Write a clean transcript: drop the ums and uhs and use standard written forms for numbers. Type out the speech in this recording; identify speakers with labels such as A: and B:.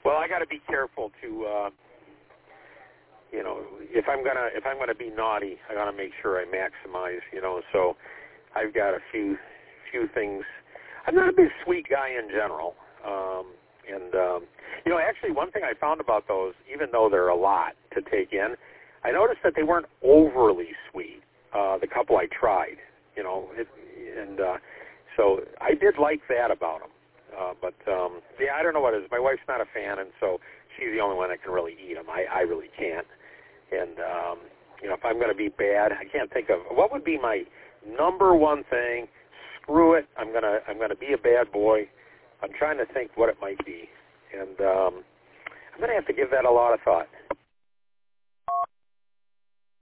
A: Well, I got to be careful to, if I'm gonna be naughty, I got to make sure I maximize. So I've got a few things. I'm not a big sweet guy in general, actually one thing I found about those, even though they're a lot to take in, I noticed that they weren't overly sweet. The couple I tried, so I did like that about them. I don't know what it is. My wife's not a fan, and so she's the only one that can really eat them. I really can't. And if I'm going to be bad, I can't think of what would be my number one thing. Screw it. I'm gonna be a bad boy. I'm trying to think what it might be, and I'm going to have to give that a lot of thought.